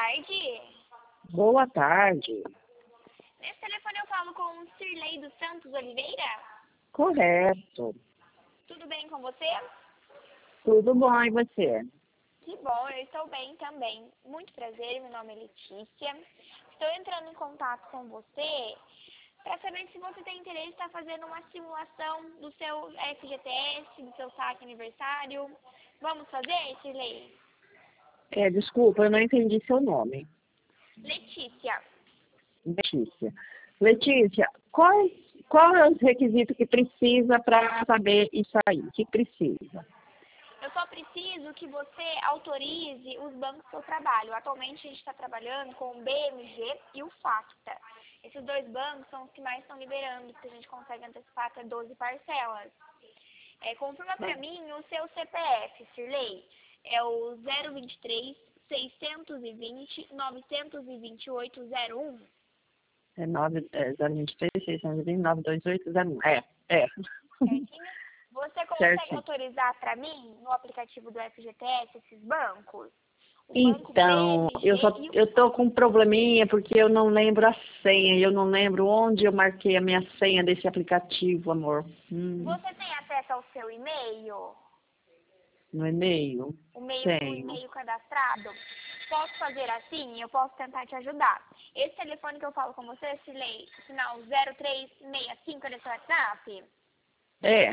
tarde. Boa tarde. Nesse telefone eu falo com o Sirlei dos Santos Oliveira. Correto. Tudo bem com você? Tudo bom, e você? Que bom, eu estou bem também. Muito prazer, meu nome é Letícia. Estou entrando em contato com você para saber se você tem interesse em estar fazendo uma simulação do seu FGTS, do seu saque aniversário. Vamos fazer, Sirlei? Desculpa, eu não entendi seu nome. Letícia. Letícia. Letícia, qual é o requisito que precisa para saber isso aí? O que precisa? Eu só preciso que você autorize os bancos que eu trabalho. Atualmente a gente está trabalhando com o BMG e o Facta. Esses dois bancos são os que mais estão liberando, porque a gente consegue antecipar até 12 parcelas. Confirma para mim o seu CPF, Sirlei. É o 023 620 928 01. 023 620 92801. É. Certinho? Você consegue Certinho. autorizar para mim, no aplicativo do FGTS, esses bancos? Então, eu tô com um probleminha porque eu não lembro a senha, eu não lembro onde eu marquei a minha senha desse aplicativo, amor. Você tem acesso ao seu e-mail? No e-mail? O Tenho. e-mail cadastrado? Posso fazer assim? Eu posso tentar te ajudar. Esse telefone que eu falo com você, Sirlei, sinal 0365 é do seu WhatsApp? É.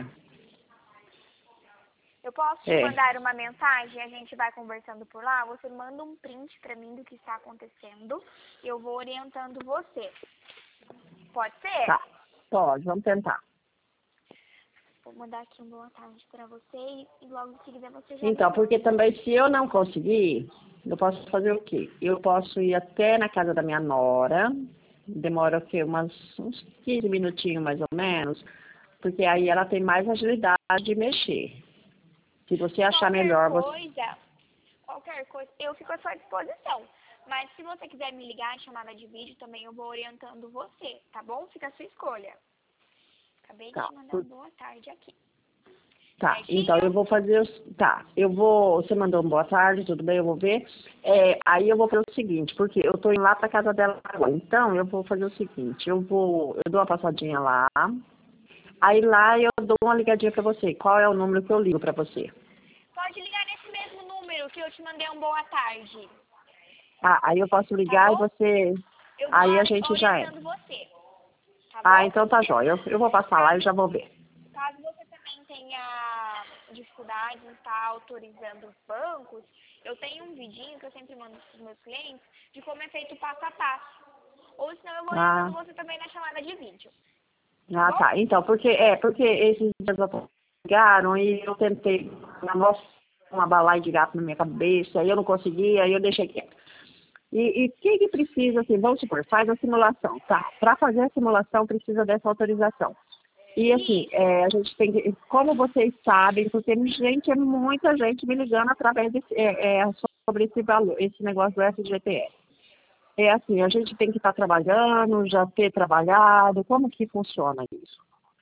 Eu posso te mandar uma mensagem, a gente vai conversando por lá, você manda um print pra mim do que está acontecendo e eu vou orientando você. Pode ser? Tá, pode, vamos tentar. Vou mandar aqui uma boa tarde pra você e logo em seguida você já... Então, porque também se eu não conseguir, eu posso fazer o quê? Eu posso ir até na casa da minha nora, demora o quê? Uns 15 minutinhos mais ou menos, porque aí ela tem mais agilidade de mexer. Se você achar melhor, Qualquer coisa, eu fico à sua disposição. Mas se você quiser me ligar em chamada de vídeo, também eu vou orientando você, tá bom? Fica a sua escolha. Acabei de te mandar uma boa tarde aqui. Tá, Certinho? então eu vou fazer você mandou uma boa tarde, tudo bem, eu vou ver. Aí eu vou fazer o seguinte, porque eu tô indo lá pra casa dela agora. Então eu vou fazer o seguinte, eu dou uma passadinha lá. Aí lá eu dou uma ligadinha pra você. Qual é o número que eu ligo pra você? Pode ligar nesse mesmo número que eu te mandei um boa tarde. Aí eu posso ligar e você... Aí a gente já é. Você, tá bom? Então tá jóia. Eu vou passar lá e já vou ver. Caso você também tenha dificuldade em estar autorizando os bancos, eu tenho um vidinho que eu sempre mando para os meus clientes de como é feito o passo a passo. Ou senão eu vou orientando você também na chamada de vídeo. Tá. Então, porque esses dias ligaram e eu tentei, uma balaia de gato na minha cabeça, e eu não conseguia, aí eu deixei quieto. E o que precisa, assim, vamos supor, faz a simulação, tá? Para fazer a simulação precisa dessa autorização. E assim, a gente tem que, como vocês sabem, porque muita gente me ligando através sobre esse valor, esse negócio do FGTS. Assim, a gente tem que estar trabalhando, já ter trabalhado, como que funciona isso?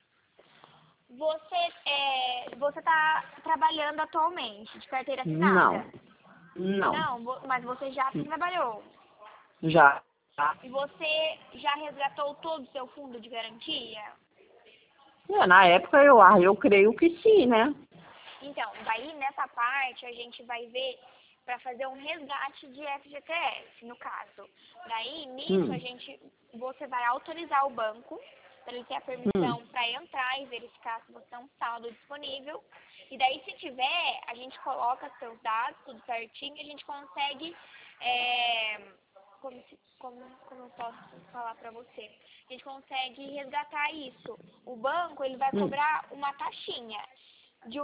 Você está trabalhando atualmente de carteira assinada? Não. Não, mas você já trabalhou? Já. E você já resgatou todo o seu fundo de garantia? Na época eu creio que sim, né? Então, daí nessa parte a gente vai ver para fazer um resgate de FGTS, no caso. Daí, nisso, você vai autorizar o banco para ele ter a permissão para entrar e verificar se você tem um saldo disponível. E daí, se tiver, a gente coloca seus dados, tudo certinho, e a gente consegue, como eu posso falar para você? A gente consegue resgatar isso. O banco, ele vai cobrar uma taxinha de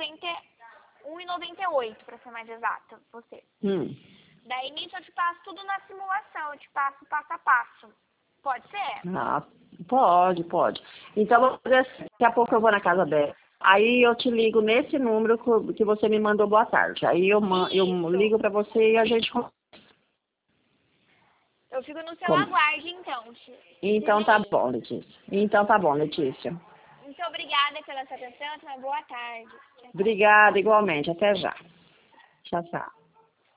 R$1,98, para ser mais exata, você. Daí, nisso, eu te passo tudo na simulação, eu te passo passo a passo. Pode ser? Pode. Então, vou fazer assim, daqui a pouco eu vou na casa dela. Aí eu te ligo nesse número que você me mandou boa tarde. Aí eu ligo para você e a gente... Eu fico no seu aguarde, então. Então tá bom, Letícia. Muito obrigada pela sua atenção, uma boa tarde. Obrigada, igualmente. Até já. Tchau.